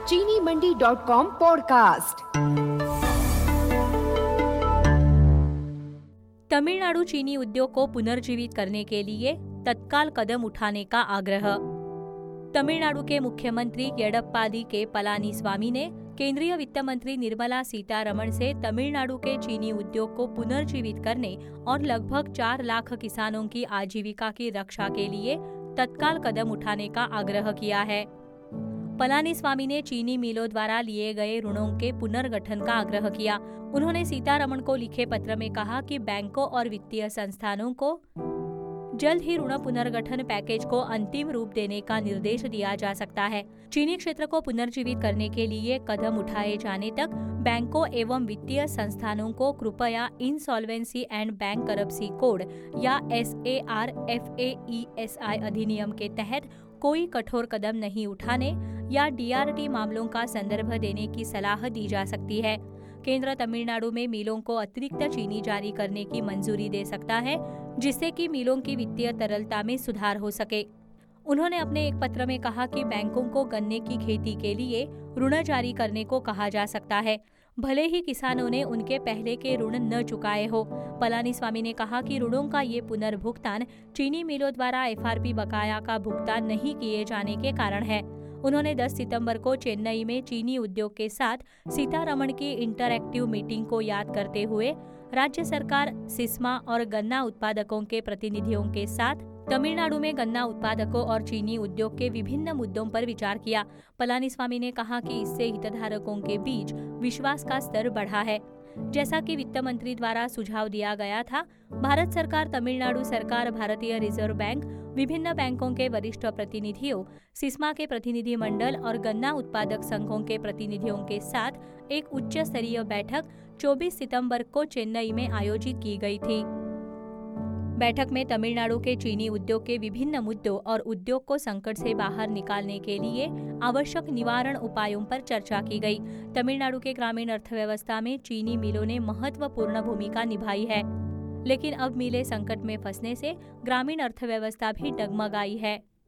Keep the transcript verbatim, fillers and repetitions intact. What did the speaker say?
चीनी Mandi dot com podcast. Tamil Nadu चीनी उद्योग को पुनर्जीवित करने के लिए तत्काल कदम उठाने का आग्रह। तमिलनाडु के मुख्यमंत्री येडप्पाडी के पलानीस्वामी ने केंद्रीय वित्त मंत्री निर्मला सीतारमण से तमिलनाडु के चीनी उद्योग को पुनर्जीवित करने और लगभग चार लाख किसानों की आजीविका की रक्षा के लिए तत्काल कदम उठाने का आग्रह किया है। पलानीस्वामी ने चीनी मिलों द्वारा लिए गए ऋणों के पुनर्गठन का आग्रह किया। उन्होंने सीतारमण को लिखे पत्र में कहा कि बैंकों और वित्तीय संस्थानों को जल्द ही ऋण पुनर्गठन पैकेज को अंतिम रूप देने का निर्देश दिया जा सकता है। चीनी क्षेत्र को पुनर्जीवित करने के लिए कदम उठाए जाने तक बैंकों एवं वित्तीय संस्थानों को कृपया insolvency and bankruptcy code या S A R F A E S I अधिनियम के तहत कोई कठोर कदम नहीं उठाने या डी आर टी मामलों का संदर्भ देने की सलाह दी जा सकती है। केंद्र तमिलनाडु में मिलों को अतिरिक्त चीनी जारी करने की मंजूरी दे सकता है, जिससे कि मिलों की वित्तीय तरलता में सुधार हो सके। उन्होंने अपने एक पत्र में कहा कि बैंकों को गन्ने की खेती के लिए ऋण जारी करने को कहा जा सकता है, भले ही किसानों ने उनके पहले के ऋण न चुकाए हो। पलानीस्वामी ने कहा कि ऋणों का ये पुनर्भुगतान चीनी मिलों द्वारा एफ आर पी बकाया का भुगतान नहीं किए जाने के कारण है। उन्होंने दस सितंबर को चेन्नई में चीनी उद्योग के साथ सीतारमण की इंटरएक्टिव मीटिंग को याद करते हुए राज्य सरकार, सिस्मा और गन्ना उत्पादकों के प्रतिनिधियों के साथ तमिलनाडु में गन्ना उत्पादकों और चीनी उद्योग के विभिन्न मुद्दों पर विचार किया। पलानीस्वामी ने कहा कि इससे हितधारकों के बीच विश्वास का स्तर बढ़ा है। जैसा कि वित्त मंत्री द्वारा सुझाव दिया गया था, भारत सरकार, तमिलनाडु सरकार, भारतीय रिजर्व बैंक, विभिन्न बैंकों के वरिष्ठ प्रतिनिधियों, सिस्मा के प्रतिनिधि मंडल और गन्ना उत्पादक संघों के प्रतिनिधियों के साथ एक उच्च स्तरीय बैठक चौबीस सितंबर को चेन्नई में आयोजित की गई थी। बैठक में तमिलनाडु के चीनी उद्योग के विभिन्न मुद्दों और उद्योग को संकट से बाहर निकालने के लिए आवश्यक निवारण उपायों पर चर्चा की गई। तमिलनाडु के ग्रामीण अर्थव्यवस्था में चीनी मिलों ने महत्वपूर्ण भूमिका निभाई है, लेकिन अब मिलें संकट में फंसने से ग्रामीण अर्थव्यवस्था भी डगमगाई है।